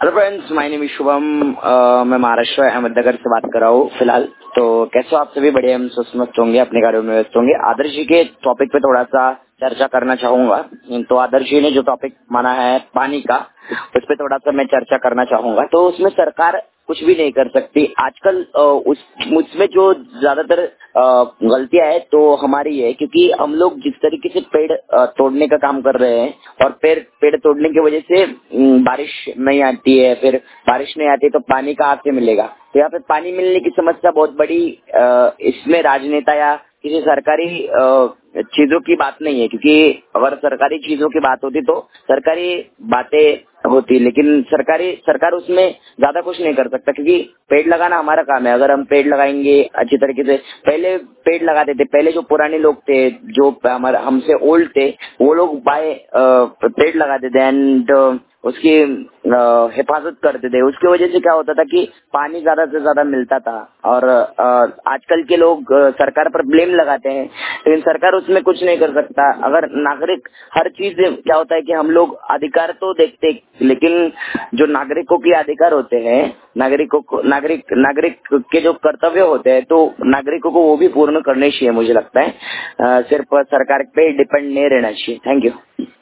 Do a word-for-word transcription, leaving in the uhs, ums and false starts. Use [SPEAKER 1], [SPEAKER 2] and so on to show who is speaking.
[SPEAKER 1] Hello friends, my name is Shubham. मैं महाराष्ट्र अहमदनगर से बात कर रहा हूँ फिलहाल। तो कैसे हो आप सभी? बढ़िया, हम स्वस्थ मस्त होंगे, अपने कार्यों में व्यस्त होंगे। आदर्श जी के टॉपिक पे थोड़ा सा चर्चा करना चाहूंगा। तो आदर्श जी ने जो टॉपिक माना है पानी का, उस पर थोड़ा सा मैं चर्चा करना चाहूंगा। तो उसमें सरकार कुछ भी नहीं कर सकती आजकल। अ, उस उसमें जो ज्यादातर गलतियां है तो हमारी है, क्योंकि हम लोग जिस तरीके से पेड़ अ, तोड़ने का काम कर रहे हैं और पेड़ पेड़ तोड़ने की वजह से अम, बारिश नहीं आती है, फिर बारिश नहीं आती तो पानी कहाँ से मिलेगा। तो यहाँ पे पानी मिलने की समस्या बहुत बड़ी अ, इसमें राजनेता या किसी सरकारी अ, चीजों की बात नहीं है, क्योंकि अगर सरकारी चीजों की बात होती तो सरकारी बातें होती, लेकिन सरकारी सरकार उसमें ज्यादा कुछ नहीं कर सकता, क्योंकि पेड़ लगाना हमारा काम है। अगर हम पेड़ लगाएंगे अच्छी तरीके से, पहले पेड़ लगाते थे, पहले जो पुराने लोग थे, जो हमारे हमसे ओल्ड थे, वो लोग बाय पेड़ लगाते थे एंड उसकी अ, हिफाजत करते थे। उसकी वजह से क्या होता था कि पानी ज्यादा से ज्यादा मिलता था। और अ, आजकल के लोग अ, सरकार पर ब्लेम लगाते हैं, लेकिन सरकार उसमें कुछ नहीं कर सकता। अगर नागरिक हर चीज, क्या होता है कि हम लोग अधिकार तो देखते, लेकिन जो नागरिकों के अधिकार होते हैं, नागरिकों को नागरिक नागरिक के जो कर्तव्य होते हैं, तो नागरिकों को वो भी पूर्ण करने चाहिए। मुझे लगता है अ, सिर्फ सरकार पे डिपेंड नहीं रहना चाहिए। Thank you.